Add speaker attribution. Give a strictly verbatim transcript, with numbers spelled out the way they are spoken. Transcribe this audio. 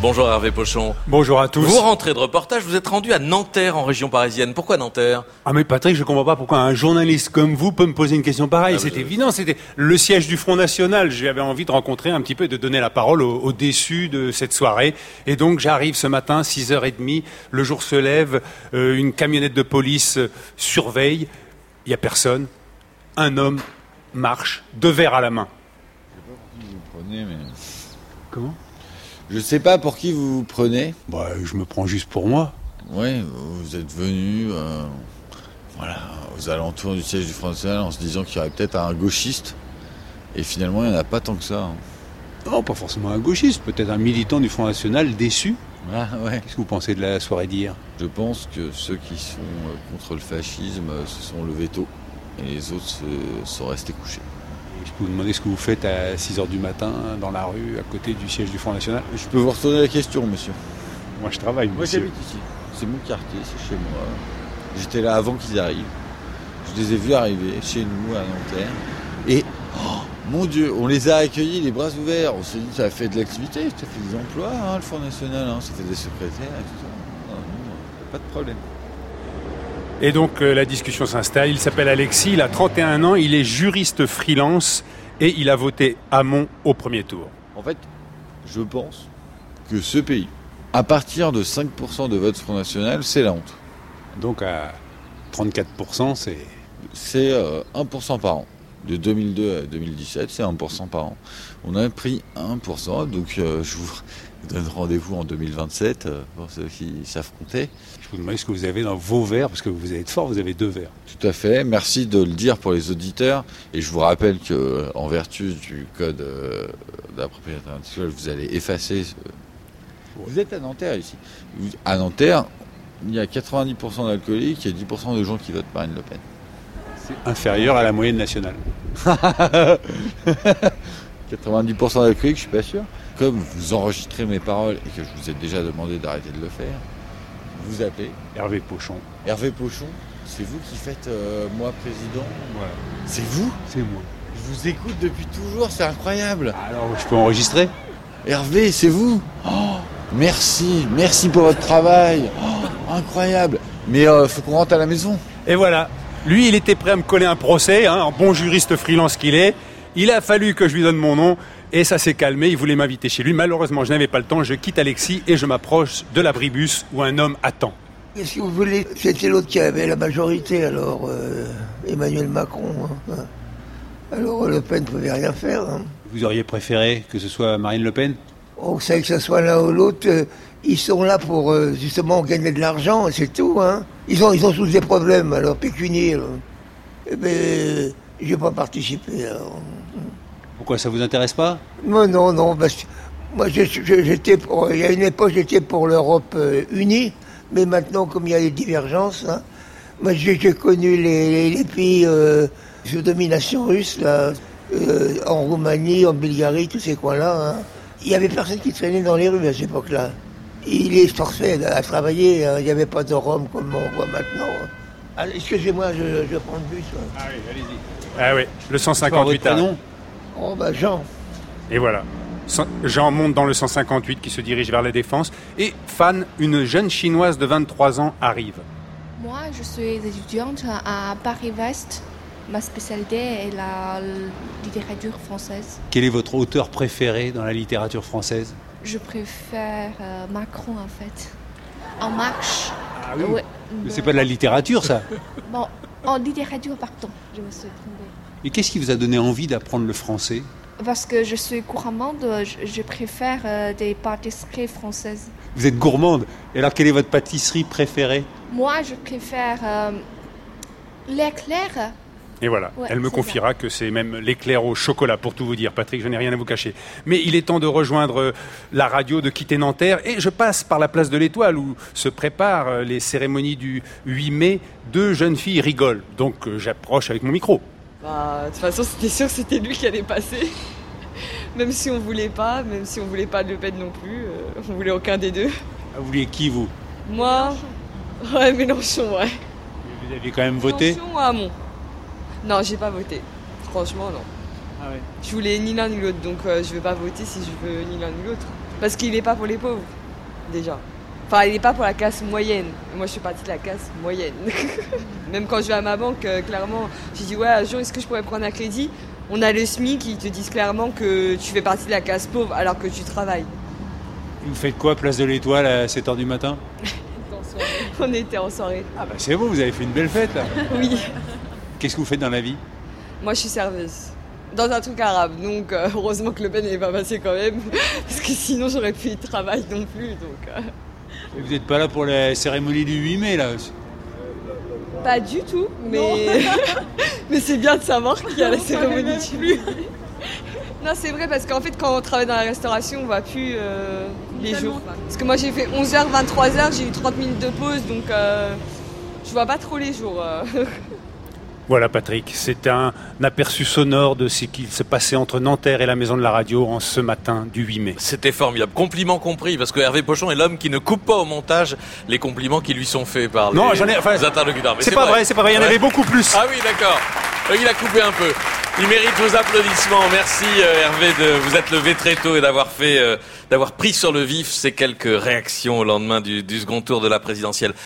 Speaker 1: Bonjour Hervé Pochon.
Speaker 2: Bonjour à tous.
Speaker 1: Vous rentrez de reportage, vous êtes rendu à Nanterre en région parisienne. Pourquoi Nanterre ?
Speaker 2: Ah mais Patrick, je comprends pas pourquoi un journaliste comme vous peut me poser une question pareille.
Speaker 1: Ah,
Speaker 2: c'est
Speaker 1: je...
Speaker 2: évident, c'était le siège du Front National. J'avais envie de rencontrer un petit peu, de donner la parole aux, aux déçus de cette soirée. Et donc j'arrive ce matin, six heures trente, le jour se lève, euh, une camionnette de police euh, surveille, il n'y a personne. Un homme marche, deux verres à la main.
Speaker 3: Je sais pas pour qui vous prenez, mais...
Speaker 2: Comment ?
Speaker 3: Je sais pas pour qui vous vous prenez.
Speaker 2: Bah, je me prends juste pour moi.
Speaker 3: Oui, vous êtes venu euh, voilà, aux alentours du siège du Front National en se disant qu'il y aurait peut-être un gauchiste. Et finalement, il n'y en a pas tant que ça. Hein.
Speaker 2: Non, pas forcément un gauchiste, peut-être un militant du Front National déçu.
Speaker 3: Ah, ouais.
Speaker 2: Qu'est-ce que vous pensez de la soirée d'hier ?
Speaker 3: Je pense que ceux qui sont euh, contre le fascisme euh, se sont levés tôt. Et les autres se, sont restés couchés.
Speaker 2: Je peux vous demander ce que vous faites à six heures du matin dans la rue à côté du siège du Front National ?
Speaker 3: Je peux vous retourner la question, monsieur.
Speaker 2: Moi je travaille,
Speaker 3: Moi
Speaker 2: monsieur.
Speaker 3: j'habite ici. C'est mon quartier, c'est chez moi. J'étais là avant qu'ils arrivent. Je les ai vus arriver chez nous à Nanterre. Et, oh, mon Dieu, on les a accueillis les bras ouverts. On s'est dit, ça a fait de l'activité, ça fait des emplois, hein, le Front National, hein, ça fait des secrétaires et tout ça. Non, non, pas de problème.
Speaker 2: Et donc euh, la discussion s'installe. Il s'appelle Alexis, il a trente et un ans, il est juriste freelance et il a voté Hamon au premier tour.
Speaker 3: En fait, je pense que ce pays, à partir de cinq pour cent de vote Front National, c'est la honte.
Speaker 2: Donc à trente-quatre pour cent, c'est...
Speaker 3: C'est euh, un pour cent par an. De deux mille deux à deux mille dix-sept, c'est un pour cent par an. On a pris un pour cent, donc euh, je vous donne rendez-vous en deux mille vingt-sept euh, pour ceux qui savent compter.
Speaker 2: Je vous demande ce que vous avez dans vos verres, parce que vous allez être fort, vous avez deux verres.
Speaker 3: Tout à fait, merci de le dire pour les auditeurs. Et je vous rappelle qu'en vertu du code euh, de la propriété intellectuelle, vous allez effacer... Ce... Vous êtes à Nanterre ici. À Nanterre, il y a quatre-vingt-dix pour cent d'alcooliques et dix pour cent de gens qui votent Marine Le Pen.
Speaker 2: C'est inférieur à la moyenne nationale.
Speaker 3: quatre-vingt-dix pour cent d'alcooliques, je suis pas sûr. Comme vous enregistrez mes paroles et que je vous ai déjà demandé d'arrêter de le faire, vous appelez
Speaker 2: Hervé Pochon.
Speaker 3: Hervé Pochon, c'est vous qui faites euh, moi président.
Speaker 2: Voilà.
Speaker 3: C'est vous ?
Speaker 2: C'est moi.
Speaker 3: Je vous écoute depuis toujours, c'est incroyable.
Speaker 2: Alors je peux enregistrer ?
Speaker 3: Hervé, c'est vous ? Oh, merci, merci pour votre travail. Oh, incroyable. Mais euh, faut qu'on rentre à la maison.
Speaker 2: Et voilà. Lui, il était prêt à me coller un procès, hein, en bon juriste freelance qu'il est. Il a fallu que je lui donne mon nom et ça s'est calmé. Il voulait m'inviter chez lui. Malheureusement, je n'avais pas le temps. Je quitte Alexis et je m'approche de l'abribus où un homme attend.
Speaker 4: Qu'est-ce que vous voulez ? C'était l'autre qui avait la majorité, alors euh, Emmanuel Macron. Hein. Alors Le Pen ne pouvait rien faire. Hein.
Speaker 2: Vous auriez préféré que ce soit Marine Le Pen ?
Speaker 4: On sait que ce soit l'un ou l'autre. Euh, ils sont là pour euh, justement gagner de l'argent, et c'est tout. Hein. Ils ont, ils ont tous des problèmes, alors pécuniaires. Eh bien, je n'ai pas participé. Alors.
Speaker 2: Pourquoi, ça vous intéresse pas ?
Speaker 4: Non, non, non. Parce que moi, je, je, j'étais pour, il y a une époque, j'étais pour l'Europe euh, unie. Mais maintenant, comme il y a des divergences, hein, moi j'ai, j'ai connu les, les, les pays euh, sous domination russe, là, euh, en Roumanie, en Bulgarie, tous ces coins-là. Hein. Il n'y avait personne qui traînait dans les rues à cette époque-là. Il est forcé à travailler, hein. Il n'y avait pas de Rome comme on voit maintenant. Hein. Allez, excusez-moi, je, je prends le bus. Hein.
Speaker 2: Ah oui, allez-y. Ah oui, le cent cinquante-huit.
Speaker 4: Prénom ? Oh bah Jean.
Speaker 2: Et voilà. Jean monte dans le cent cinquante-huit qui se dirige vers la Défense. Et Fan, une jeune chinoise de vingt-trois ans, arrive.
Speaker 5: Moi, je suis étudiante à Paris-Ouest. Ma spécialité est la littérature française.
Speaker 2: Quel est votre auteur préféré dans la littérature française ?
Speaker 5: Je préfère euh, Macron, en fait. En marche.
Speaker 2: Ah oui.
Speaker 5: Ouais.
Speaker 2: Mais c'est pas de la littérature, ça.
Speaker 5: Bon, en littérature, pardon. Je me suis trompée.
Speaker 2: Et qu'est-ce qui vous a donné envie d'apprendre le français ?
Speaker 5: Parce que je suis gourmande, je, je préfère euh, des pâtisseries françaises.
Speaker 2: Vous êtes gourmande. Et alors, quelle est votre pâtisserie préférée ?
Speaker 5: Moi, je préfère euh, l'éclair.
Speaker 2: Et voilà,
Speaker 5: ouais,
Speaker 2: elle me confiera ça. Que c'est même l'éclair au chocolat, pour tout vous dire. Patrick, je n'ai rien à vous cacher. Mais il est temps de rejoindre la radio, de quitter Nanterre. Et je passe par la place de l'Étoile, où se préparent les cérémonies du huit mai. Deux jeunes filles rigolent. Donc, j'approche avec mon micro.
Speaker 6: Bah, de toute façon, c'était sûr que c'était lui qui allait passer. Même si on voulait pas, même si on voulait pas de Le Pen non plus, euh, on voulait aucun des deux.
Speaker 2: Ah, vous vouliez qui, vous ?
Speaker 6: Moi ? Ouais, Mélenchon, ouais.
Speaker 2: Vous aviez quand même voté ?
Speaker 6: Mélenchon ou Hamon ? Non, j'ai pas voté. Franchement, non.
Speaker 2: Ah ouais.
Speaker 6: Je voulais ni l'un ni l'autre, donc euh, je vais pas voter si je veux ni l'un ni l'autre. Parce qu'il n'est pas pour les pauvres, déjà. Enfin, il n'est pas pour la classe moyenne. Moi, je suis partie de la classe moyenne. Même quand je vais à ma banque, euh, clairement, j'ai dit, ouais, un jour, est-ce que je pourrais prendre un crédit ? On a le S M I qui te disent clairement que tu fais partie de la classe pauvre alors que tu travailles.
Speaker 2: Vous faites quoi, place de l'Étoile, à sept heures du matin ?
Speaker 6: On était en soirée.
Speaker 2: Ah bah c'est bon, vous avez fait une belle fête là.
Speaker 6: Oui.
Speaker 2: Qu'est-ce que vous faites dans la vie ?
Speaker 6: Moi, je suis serveuse. Dans un truc arabe, donc euh, heureusement que le Ben n'est pas passé quand même, parce que sinon j'aurais plus de travail non plus. Donc, euh...
Speaker 2: Et vous n'êtes pas là pour la cérémonie du huit mai là ?
Speaker 6: Pas du tout, mais, mais c'est bien de savoir qu'il y a la cérémonie du huit mai. Non, c'est vrai, parce qu'en fait, quand on travaille dans la restauration, on ne voit plus euh, les jours. Parce que moi, j'ai fait onze heures, vingt-trois heures, j'ai eu trente minutes de pause, donc euh, je vois pas trop les jours. Euh.
Speaker 2: Voilà Patrick, c'est un aperçu sonore de ce qui se passait entre Nanterre et la Maison de la Radio en ce matin du huit mai.
Speaker 1: C'était formidable. Compliment compris, parce que Hervé Pochon est l'homme qui ne coupe pas au montage les compliments qui lui sont faits par
Speaker 2: non,
Speaker 1: les,
Speaker 2: j'en ai, enfin,
Speaker 1: les interlocuteurs. Mais
Speaker 2: c'est,
Speaker 1: c'est
Speaker 2: pas
Speaker 1: vrai,
Speaker 2: vrai, c'est pas vrai, il y en
Speaker 1: ouais.
Speaker 2: avait beaucoup plus.
Speaker 1: Ah oui, d'accord. Il a coupé un peu. Il mérite vos applaudissements. Merci euh, Hervé de vous être levé très tôt et d'avoir fait, euh, d'avoir pris sur le vif ces quelques réactions au lendemain du, du second tour de la présidentielle.